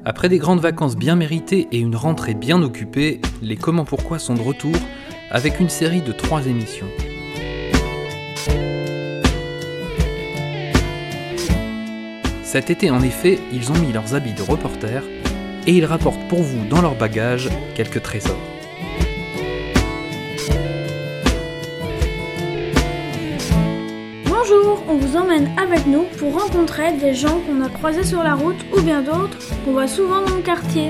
Après des grandes vacances bien méritées et une rentrée bien occupée, les Comment Pourquoi sont de retour avec une série de 3 émissions. Cet été, en effet, ils ont mis leurs habits de reporters et ils rapportent pour vous dans leur bagage quelques trésors. Bonjour, on vous emmène avec nous pour rencontrer des gens qu'on a croisés sur la route ou bien d'autres qu'on voit souvent dans le quartier.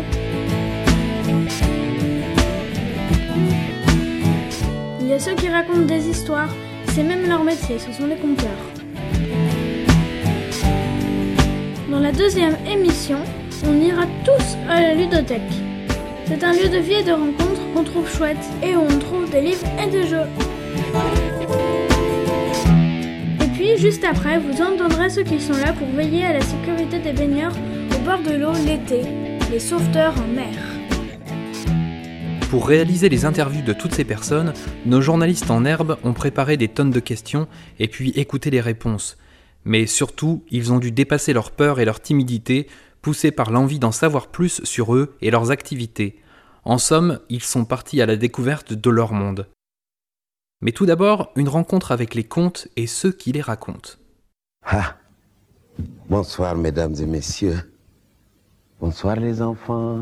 Il y a ceux qui racontent des histoires, c'est même leur métier, ce sont les conteurs. Dans la deuxième émission, on ira tous à la ludothèque. C'est un lieu de vie et de rencontres qu'on trouve chouette et où on trouve des livres et des jeux. Et puis, juste après, vous entendrez ceux qui sont là pour veiller à la sécurité des baigneurs au bord de l'eau l'été, les sauveteurs en mer. Pour réaliser les interviews de toutes ces personnes, nos journalistes en herbe ont préparé des tonnes de questions et puis écouté les réponses. Mais surtout, ils ont dû dépasser leur peur et leur timidité, poussés par l'envie d'en savoir plus sur eux et leurs activités. En somme, ils sont partis à la découverte de leur monde. Mais tout d'abord, une rencontre avec les contes et ceux qui les racontent. Ah, bonsoir mesdames et messieurs. Bonsoir les enfants.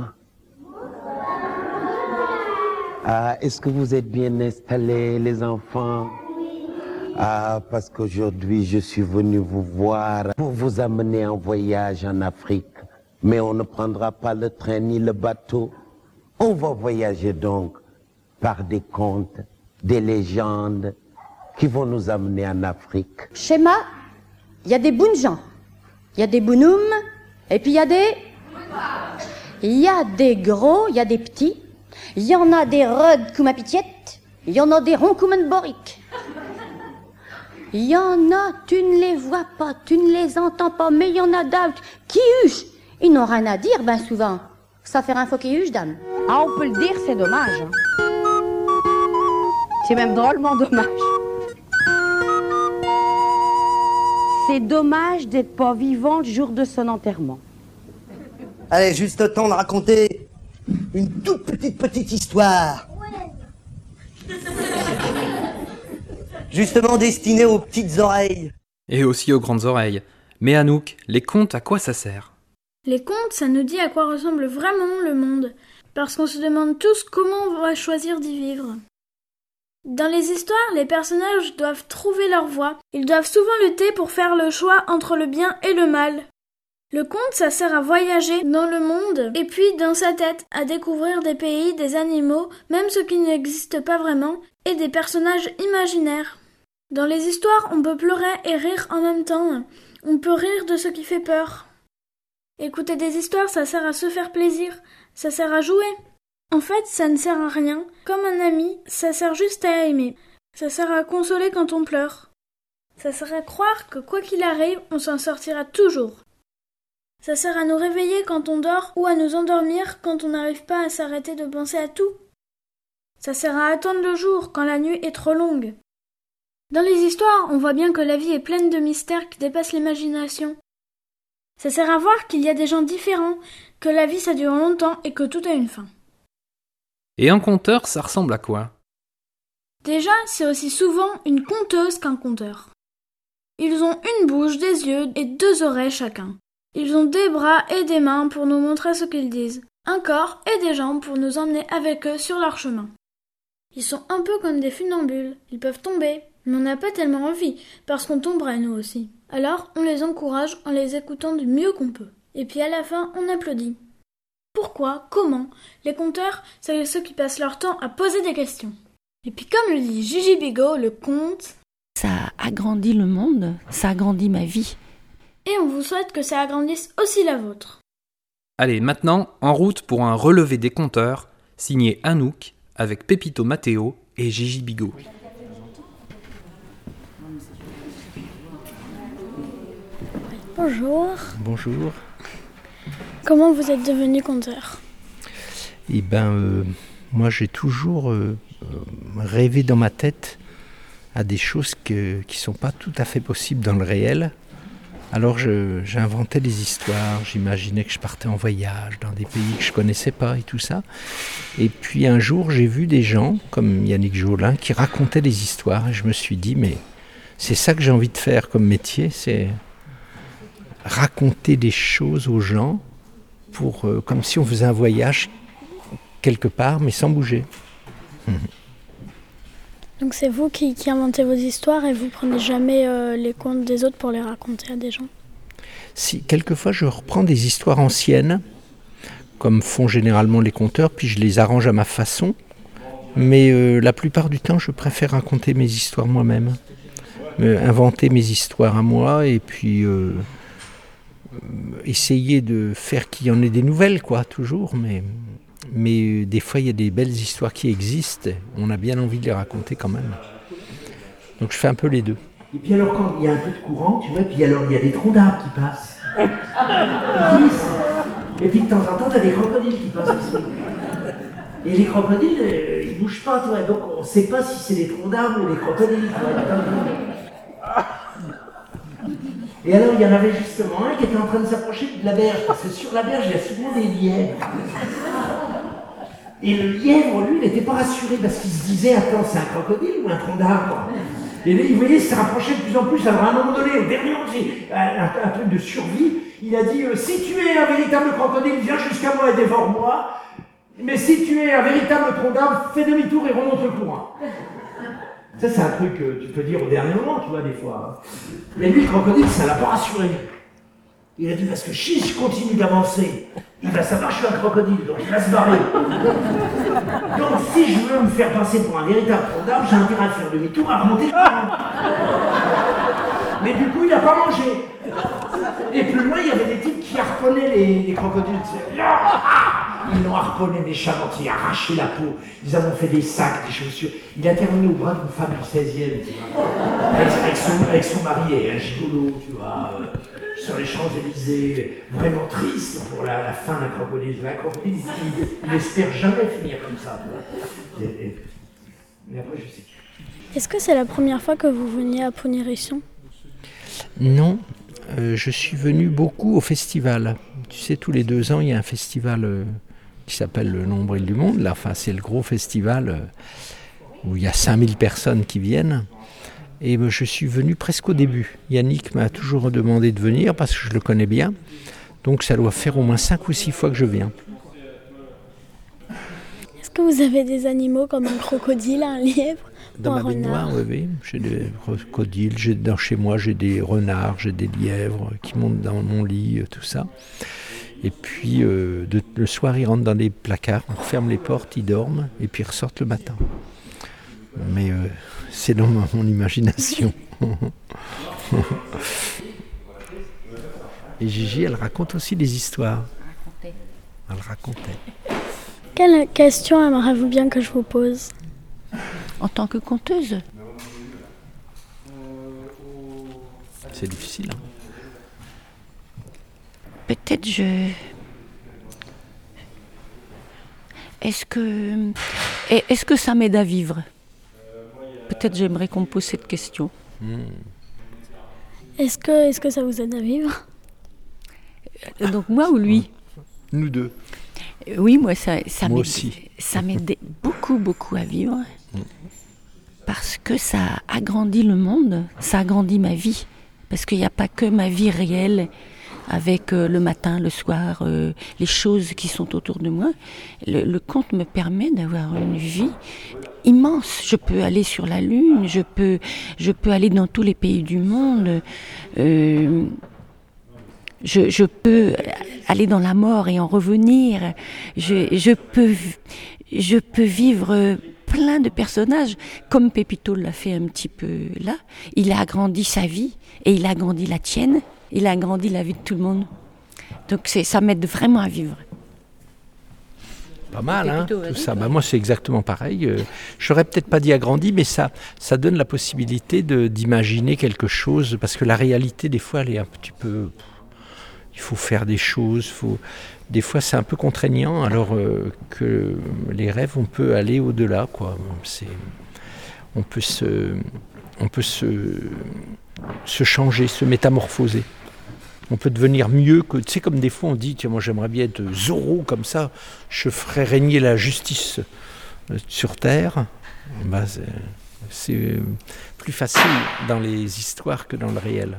Ah, est-ce que vous êtes bien installés les enfants? Ah, parce qu'aujourd'hui je suis venu vous voir pour vous amener en voyage en Afrique. Mais on ne prendra pas le train ni le bateau. On va voyager donc par des contes, des légendes qui vont nous amener en Afrique. Schéma, il y a des Bounjans, il y a des Bounoum, et puis il y a des... Il y a des gros, il y a des petits, il y en a des Rod Koumapitiet, il y en a des Ron Koumenborik. Il y en a, tu ne les vois pas, tu ne les entends pas, mais il y en a d'autres qui huchent. Ils n'ont rien à dire, ben souvent. Ça fait un faux qui huche, dame. Ah, on peut le dire, c'est dommage. C'est même drôlement dommage. C'est dommage d'être pas vivant le jour de son enterrement. Allez, juste le temps de raconter une toute petite histoire. Justement destinée aux petites oreilles. Et aussi aux grandes oreilles. Mais Anouk, les contes, à quoi ça sert ? Les contes, ça nous dit à quoi ressemble vraiment le monde, parce qu'on se demande tous comment on va choisir d'y vivre. Dans les histoires, les personnages doivent trouver leur voie. Ils doivent souvent lutter pour faire le choix entre le bien et le mal. Le conte, ça sert à voyager dans le monde, et puis dans sa tête, à découvrir des pays, des animaux, même ceux qui n'existent pas vraiment, et des personnages imaginaires. Dans les histoires, on peut pleurer et rire en même temps. On peut rire de ce qui fait peur. Écouter des histoires, ça sert à se faire plaisir, ça sert à jouer. En fait, ça ne sert à rien. Comme un ami, ça sert juste à aimer. Ça sert à consoler quand on pleure. Ça sert à croire que quoi qu'il arrive, on s'en sortira toujours. Ça sert à nous réveiller quand on dort ou à nous endormir quand on n'arrive pas à s'arrêter de penser à tout. Ça sert à attendre le jour quand la nuit est trop longue. Dans les histoires, on voit bien que la vie est pleine de mystères qui dépassent l'imagination. Ça sert à voir qu'il y a des gens différents, que la vie ça dure longtemps et que tout a une fin. Et un conteur, ça ressemble à quoi ? Déjà, c'est aussi souvent une conteuse qu'un conteur. Ils ont une bouche, des yeux et 2 oreilles chacun. Ils ont des bras et des mains pour nous montrer ce qu'ils disent, un corps et des jambes pour nous emmener avec eux sur leur chemin. Ils sont un peu comme des funambules, ils peuvent tomber, mais on n'a pas tellement envie, parce qu'on tomberait nous aussi. Alors, on les encourage en les écoutant du mieux qu'on peut. Et puis à la fin, on applaudit. Pourquoi ? Comment ? Les conteurs, c'est ceux qui passent leur temps à poser des questions. Et puis comme le dit Gigi Bigot, le conte... Ça agrandit le monde, ça agrandit ma vie. Et on vous souhaite que ça agrandisse aussi la vôtre. Allez, maintenant, en route pour un relevé des conteurs, signé Anouk, avec Pépito Matteo et Gigi Bigot. Bonjour. Bonjour. Comment vous êtes devenu conteur ? Eh ben, moi j'ai toujours rêvé dans ma tête à des choses qui ne sont pas tout à fait possibles dans le réel. Alors j'inventais des histoires, j'imaginais que je partais en voyage dans des pays que je ne connaissais pas et tout ça. Et puis un jour, j'ai vu des gens, comme Yannick Jolin, qui racontaient des histoires. Et je me suis dit, mais c'est ça que j'ai envie de faire comme métier, c'est raconter des choses aux gens, comme si on faisait un voyage quelque part, mais sans bouger. Donc c'est vous qui inventez vos histoires et vous prenez jamais les contes des autres pour les raconter à des gens? Si, quelquefois je reprends des histoires anciennes, comme font généralement les conteurs, puis je les arrange à ma façon. Mais la plupart du temps, je préfère raconter mes histoires moi-même. Inventer mes histoires à moi et puis essayer de faire qu'il y en ait des nouvelles, quoi, toujours. Mais des fois, il y a des belles histoires qui existent. On a bien envie de les raconter quand même. Donc je fais un peu les deux. Et puis alors, quand il y a un peu de courant, tu vois, puis alors il y a des troncs d'arbres qui passent. Ils glissent. Et puis de temps en temps, tu as des crocodiles qui passent aussi. Et les crocodiles, ils bougent pas, tu vois. Donc on ne sait pas si c'est des troncs d'arbres ou des crocodiles. Et alors, il y en avait justement un qui était en train de s'approcher de la berge, parce que sur la berge, il y a souvent des lièvres. Et le lièvre, lui, il n'était pas rassuré, parce qu'il se disait, attends, c'est un crocodile ou un tronc d'arbre? Et là, vous voyez, il s'est rapproché de plus en plus. Alors, à un moment donné, au dernier moment, un truc de survie, il a dit, si tu es un véritable crocodile, viens jusqu'à moi et dévore-moi. Mais si tu es un véritable tronc d'arbre, fais demi-tour et remonte le courant. Ça, c'est un truc que tu peux dire au dernier moment, tu vois, des fois. Mais lui, le crocodile, ça l'a pas rassuré. Il a dit, parce que si je continue d'avancer, il va savoir que je suis un crocodile, donc il va se barrer. Donc, si je veux me faire passer pour un véritable tronc d'arbre, j'ai intérêt à faire demi-tour, à remonter le courant. Mais du coup, il n'a pas mangé. Et plus loin, il y avait des types qui harponnaient les crocodiles. Ils l'ont harponné méchamment, ils ont arraché la peau, ils en ont fait des sacs, des chaussures. Il a terminé au bras d'une femme du 16e, tu vois, avec son mari et un gigolo, tu vois, sur les Champs-Élysées, vraiment triste pour la fin d'un crocodile. Un crocodile, il n'espère jamais finir comme ça, tu vois. Mais après, je sais. Est-ce que c'est la première fois que vous veniez à Pont-Hérisson? Non, je suis venu beaucoup au festival. Tu sais, tous les 2 ans, il y a un festival qui s'appelle le Nombril du Monde. Là, enfin, c'est le gros festival où il y a 5000 personnes qui viennent. Et je suis venu presque au début. Yannick m'a toujours demandé de venir parce que je le connais bien. Donc ça doit faire au moins 5 ou 6 fois que je viens. Est-ce que vous avez des animaux comme un crocodile, un lièvre? Dans ma baignoire, oui. J'ai des crocodiles. Chez moi, j'ai des renards, j'ai des lièvres qui montent dans mon lit, tout ça. Et puis, le soir, ils rentrent dans des placards, on referme les portes, ils dorment, et puis ils ressortent le matin. Mais c'est dans mon imagination. Et Gigi, elle raconte aussi des histoires. Elle racontait. Quelle question aimeriez-vous bien que je vous pose? En tant que conteuse? C'est difficile. Hein. Peut-être Est-ce que ça m'aide à vivre? Peut-être j'aimerais qu'on me pose cette question. Est-ce que ça vous aide à vivre? Donc moi ou lui? Nous deux. Oui, moi ça m'aide beaucoup à vivre. Parce que ça agrandit le monde, ça agrandit ma vie. Parce qu'il n'y a pas que ma vie réelle avec le matin, le soir, les choses qui sont autour de moi. Le conte me permet d'avoir une vie immense. Je peux aller sur la Lune, je peux aller dans tous les pays du monde. Je peux aller dans la mort et en revenir. Je peux vivre plein de personnages, comme Pépito l'a fait un petit peu là. Il a agrandi sa vie et il a agrandi la tienne. Il a agrandi la vie de tout le monde. Donc ça m'aide vraiment à vivre. Pas mal, hein, tout ça. Moi, c'est exactement pareil. Je n'aurais peut-être pas dit agrandi, mais ça donne la possibilité d'imaginer quelque chose, parce que la réalité, des fois, elle est un petit peu... Il faut faire des choses, des fois, c'est un peu contraignant, alors que les rêves, on peut aller au-delà, quoi. On peut se changer, se métamorphoser. On peut devenir mieux que... Tu sais, comme des fois on dit, tiens, moi j'aimerais bien être Zorro comme ça, je ferais régner la justice sur Terre. Ben, c'est plus facile dans les histoires que dans le réel.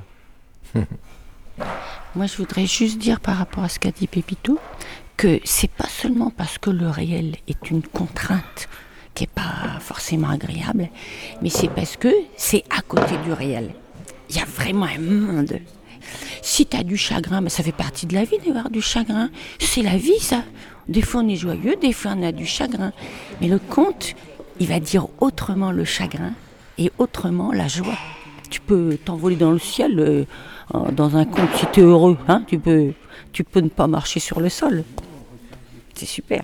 Moi, je voudrais juste dire par rapport à ce qu'a dit Pépito, que c'est pas seulement parce que le réel est une contrainte qui n'est pas forcément agréable, mais c'est parce que c'est à côté du réel. Il y a vraiment un monde. Si tu as du chagrin, ben ça fait partie de la vie d'avoir du chagrin. C'est la vie, ça. Des fois, on est joyeux, des fois, on a du chagrin. Mais le conte, il va dire autrement le chagrin et autrement la joie. Tu peux t'envoler dans le ciel dans un conte si tu es heureux. Hein, tu peux ne pas marcher sur le sol. C'est super.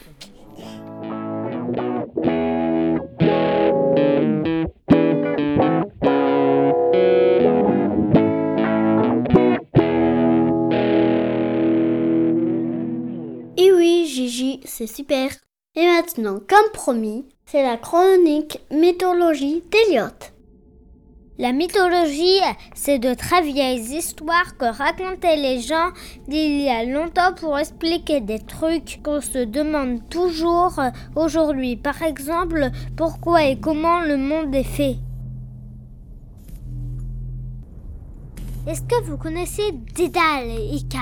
Et oui, Gigi, c'est super. Et maintenant, comme promis, c'est la chronique mythologie d'Eliott. La mythologie, c'est de très vieilles histoires que racontaient les gens d'il y a longtemps pour expliquer des trucs qu'on se demande toujours aujourd'hui. Par exemple, pourquoi et comment le monde est fait. Est-ce que vous connaissez Dédale et Icare ?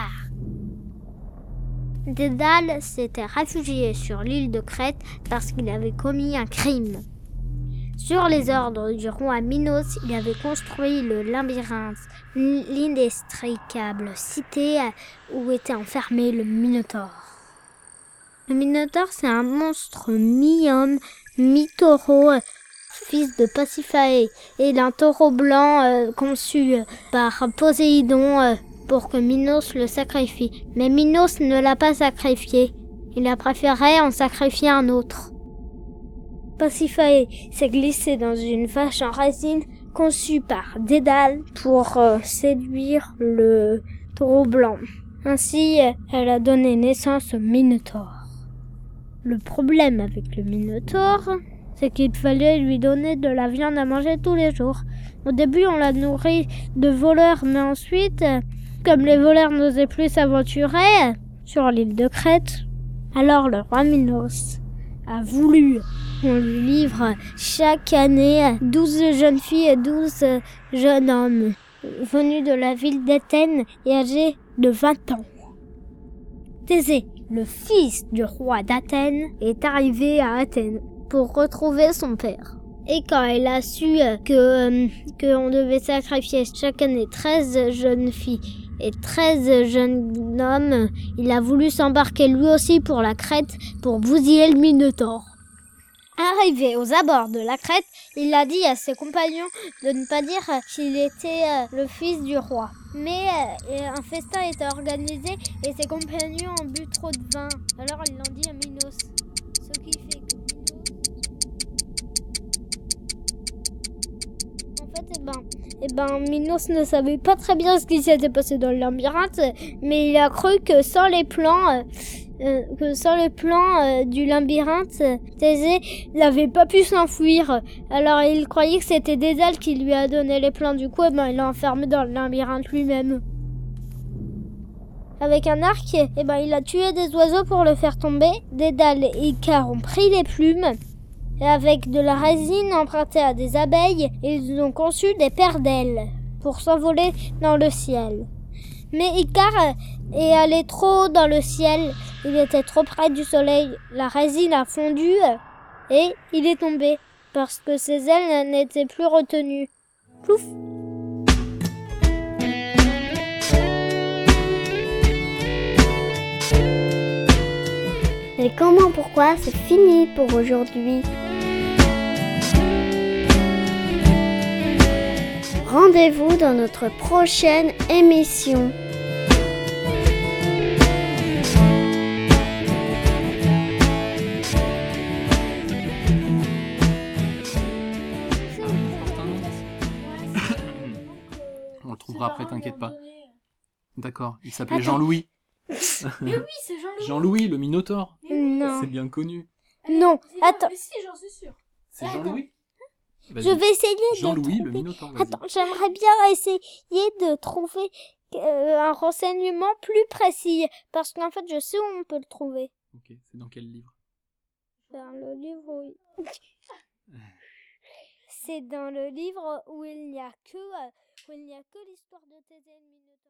Dédale s'était réfugié sur l'île de Crète parce qu'il avait commis un crime. Sur les ordres du roi Minos, il avait construit le labyrinthe, l'inextricable cité où était enfermé le Minotaure. Le Minotaure, c'est un monstre mi-homme, mi-taureau, fils de Pasiphae et d'un taureau blanc conçu par Poséidon pour que Minos le sacrifie. Mais Minos ne l'a pas sacrifié. Il a préféré en sacrifier un autre. Pasiphae s'est glissée dans une vache en résine conçue par Dédale pour séduire le taureau blanc. Ainsi, elle a donné naissance au Minotaure. Le problème avec le Minotaure, c'est qu'il fallait lui donner de la viande à manger tous les jours. Au début, on l'a nourri de voleurs, mais ensuite, comme les voleurs n'osaient plus s'aventurer sur l'île de Crète, alors le roi Minos a voulu qu'on lui livre chaque année 12 jeunes filles et 12 jeunes hommes venus de la ville d'Athènes et âgés de 20 ans. Thésée, le fils du roi d'Athènes, est arrivé à Athènes pour retrouver son père. Et quand il a su qu'on devait sacrifier chaque année 13 jeunes filles et 13 jeunes hommes, il a voulu s'embarquer lui aussi pour la Crète pour bousiller le Minotaure. Arrivé aux abords de la Crète, il a dit à ses compagnons de ne pas dire qu'il était le fils du roi. Mais un festin était organisé et ses compagnons ont bu trop de vin. Alors ils l'ont dit à Minos. Ce qui fait que Minos ne savait pas très bien ce qui s'était passé dans le labyrinthe, mais il a cru que sans les plans du labyrinthe, Thésée n'avait pas pu s'enfuir. Alors il croyait que c'était Dédale qui lui a donné les plans. Du coup, il l'a enfermé dans le labyrinthe lui-même. Avec un arc, il a tué des oiseaux pour le faire tomber. Dédale et Icare ont pris les plumes. Et avec de la résine empruntée à des abeilles, ils ont conçu des paires d'ailes pour s'envoler dans le ciel. Mais Icare est allé trop haut dans le ciel, il était trop près du soleil, la résine a fondu et il est tombé parce que ses ailes n'étaient plus retenues. Plouf! Et comment, pourquoi, c'est fini pour aujourd'hui. Rendez-vous dans notre prochaine émission. On le trouvera après, t'inquiète pas. D'accord, il s'appelait Jean-Louis. Mais oui, c'est Jean-Louis. Jean-Louis, le Minotaure. Non. C'est bien connu. Non, attends. Mais si, j'en suis sûre. C'est Jean-Louis. Je vais essayer de Jean-Louis, trouver. le Minotaure. Attends, j'aimerais bien essayer de trouver un renseignement plus précis, parce qu'en fait, je sais où on peut le trouver. Ok, c'est dans quel livre? Dans le livre où... C'est dans le livre où il n'y a que l'histoire de Thésée et le Minotaure.